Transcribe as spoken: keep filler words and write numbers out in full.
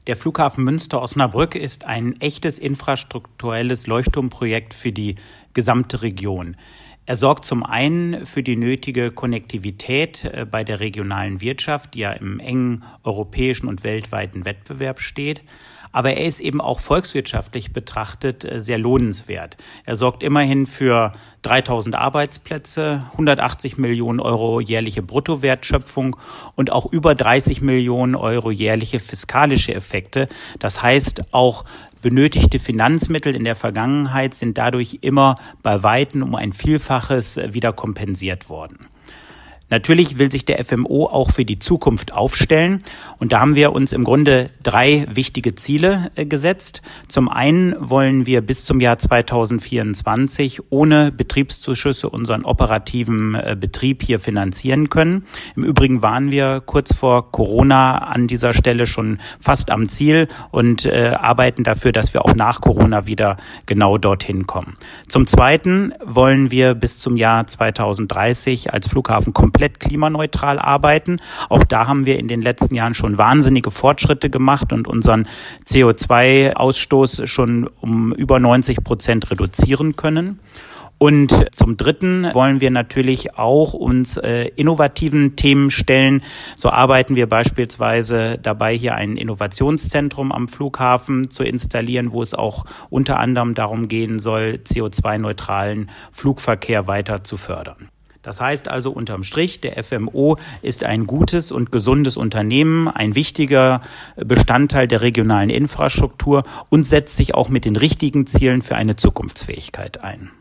Der Flughafen Münster-Osnabrück ist ein echtes infrastrukturelles Leuchtturmprojekt für die gesamte Region. Er sorgt zum einen für die nötige Konnektivität bei der regionalen Wirtschaft, die ja im engen europäischen und weltweiten Wettbewerb steht. Aber er ist eben auch volkswirtschaftlich betrachtet sehr lohnenswert. Er sorgt immerhin für dreitausend Arbeitsplätze, hundertachtzig Millionen Euro jährliche Bruttowertschöpfung und auch über dreißig Millionen Euro jährliche fiskalische Effekte. Das heißt, auch benötigte Finanzmittel in der Vergangenheit sind dadurch immer bei Weitem um ein Vielfaches wieder kompensiert worden. Natürlich will sich der F M O auch für die Zukunft aufstellen und da haben wir uns im Grunde drei wichtige Ziele äh, gesetzt. Zum einen wollen wir bis zum Jahr zweitausendvierundzwanzig ohne Betriebszuschüsse unseren operativen äh, Betrieb hier finanzieren können. Im Übrigen waren wir kurz vor Corona an dieser Stelle schon fast am Ziel und äh, arbeiten dafür, dass wir auch nach Corona wieder genau dorthin kommen. Zum zweiten wollen wir bis zum Jahr zweitausenddreißig als Flughafen komplett klimaneutral arbeiten. Auch da haben wir in den letzten Jahren schon wahnsinnige Fortschritte gemacht und unseren C O zwei Ausstoß schon um über neunzig Prozent reduzieren können. Und zum Dritten wollen wir natürlich auch uns äh, innovativen Themen stellen. So arbeiten wir beispielsweise dabei, hier ein Innovationszentrum am Flughafen zu installieren, wo es auch unter anderem darum gehen soll, C O zwei neutralen Flugverkehr weiter zu fördern. Das heißt also unterm Strich, der F M O ist ein gutes und gesundes Unternehmen, ein wichtiger Bestandteil der regionalen Infrastruktur und setzt sich auch mit den richtigen Zielen für eine Zukunftsfähigkeit ein.